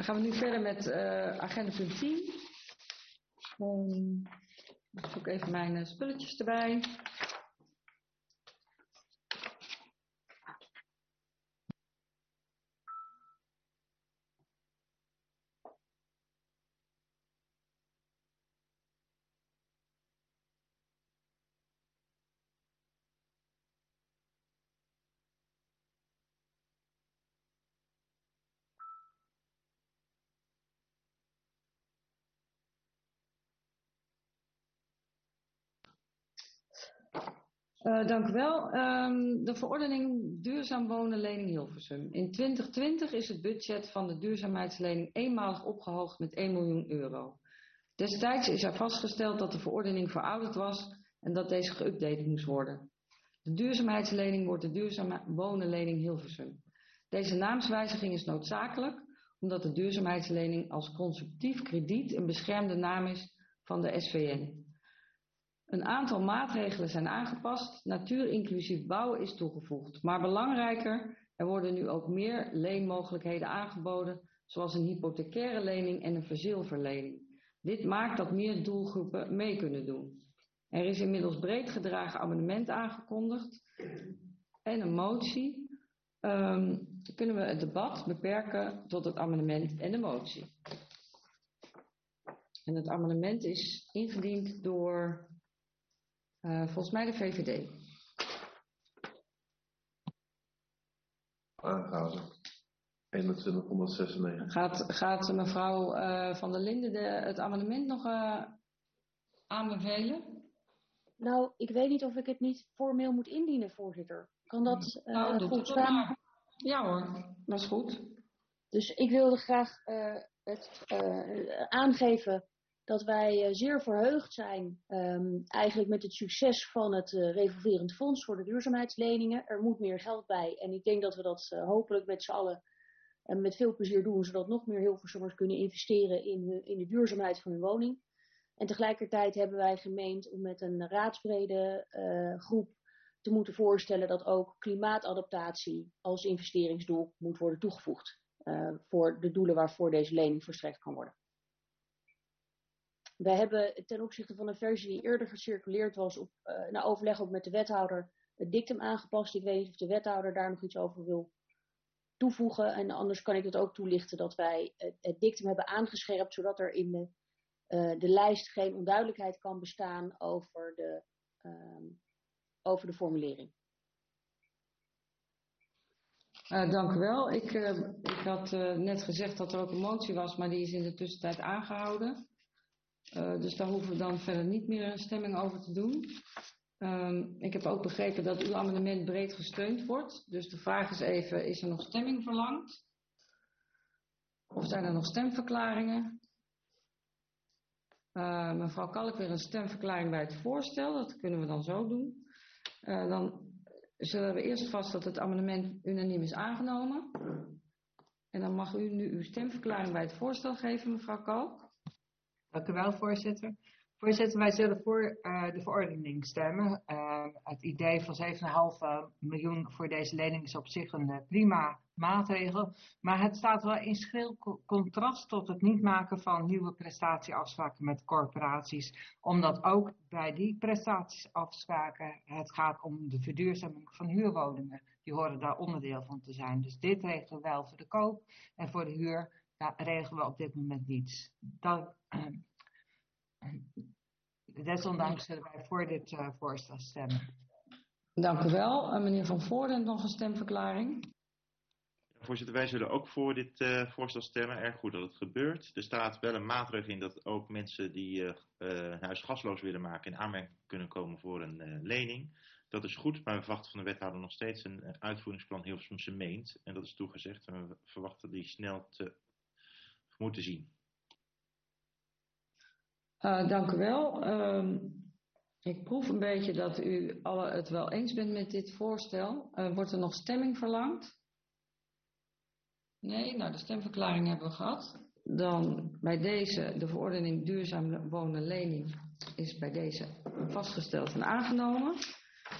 gaan we nu verder met agenda punt 10. Ik zoek even mijn spulletjes erbij. Dank u wel. De verordening duurzaam wonen lening Hilversum. In 2020 is het budget van de duurzaamheidslening eenmalig opgehoogd met 1 miljoen euro. Destijds is er vastgesteld dat de verordening verouderd was en dat deze geüpdate moest worden. De duurzaamheidslening wordt de duurzaam wonen lening Hilversum. Deze naamswijziging is noodzakelijk omdat de duurzaamheidslening als consumptief krediet een beschermde naam is van de SVN. Een aantal maatregelen zijn aangepast, natuurinclusief bouwen is toegevoegd. Maar belangrijker, er worden nu ook meer leenmogelijkheden aangeboden, zoals een hypothecaire lening en een verzilverlening. Dit maakt dat meer doelgroepen mee kunnen doen. Er is inmiddels breed gedragen amendement aangekondigd en een motie. Kunnen we het debat beperken tot het amendement en de motie. En het amendement is ingediend door... volgens mij de VVD. Aangehouden. 2196. Gaat mevrouw Van der Linden het amendement nog aanbevelen? Nou, ik weet niet of ik het niet formeel moet indienen, voorzitter. Kan dat goed staan? Ja hoor, dat is goed. Dus ik wilde graag het aangeven dat wij zeer verheugd zijn eigenlijk met het succes van het revolverend fonds voor de duurzaamheidsleningen. Er moet meer geld bij en ik denk dat we dat hopelijk met z'n allen met veel plezier doen, zodat nog meer Hilversummers kunnen investeren in de duurzaamheid van hun woning. En tegelijkertijd hebben wij gemeend om met een raadsbrede groep te moeten voorstellen dat ook klimaatadaptatie als investeringsdoel moet worden toegevoegd voor de doelen waarvoor deze lening verstrekt kan worden. Wij hebben ten opzichte van een versie die eerder gecirculeerd was, na overleg ook met de wethouder, het dictum aangepast. Ik weet niet of de wethouder daar nog iets over wil toevoegen. En anders kan ik het ook toelichten dat wij het dictum hebben aangescherpt, zodat er in de lijst geen onduidelijkheid kan bestaan over de formulering. Dank u wel. Ik had net gezegd dat er ook een motie was, maar die is in de tussentijd aangehouden. Dus daar hoeven we dan verder niet meer een stemming over te doen. Ik heb ook begrepen dat uw amendement breed gesteund wordt. Dus de vraag is even, is er nog stemming verlangd? Of zijn er nog stemverklaringen? Mevrouw Kalk weer een stemverklaring bij het voorstel. Dat kunnen we dan zo doen. Dan zullen we eerst vast dat het amendement unaniem is aangenomen. En dan mag u nu uw stemverklaring bij het voorstel geven, mevrouw Kalk. Dank u wel, voorzitter. Voorzitter, wij zullen voor de verordening stemmen. Het idee van 7,5 miljoen voor deze lening is op zich een prima maatregel. Maar het staat wel in schril contrast tot het niet maken van nieuwe prestatieafspraken met corporaties. Omdat ook bij die prestatieafspraken het gaat om de verduurzaming van huurwoningen. Die horen daar onderdeel van te zijn. Dus dit regelen we wel voor de koop en voor de huur regelen we op dit moment niets. Desondanks zullen wij voor dit voorstel stemmen. Dank u wel. Meneer Van Voorden, nog een stemverklaring. Voorzitter, wij zullen ook voor dit voorstel stemmen. Erg goed dat het gebeurt. Er staat wel een maatregel in dat ook mensen die hun huis gasloos willen maken in aanmerking kunnen komen voor een lening. Dat is goed, maar we verwachten van de wethouder nog steeds een uitvoeringsplan Hilversumse Meent. En dat is toegezegd en we verwachten die snel te moeten zien. Dank u wel. Ik proef een beetje dat u allen het wel eens bent met dit voorstel. Wordt er nog stemming verlangd? Nee, nou de stemverklaring hebben we gehad. Dan bij deze, de verordening duurzaam wonen lening is bij deze vastgesteld en aangenomen.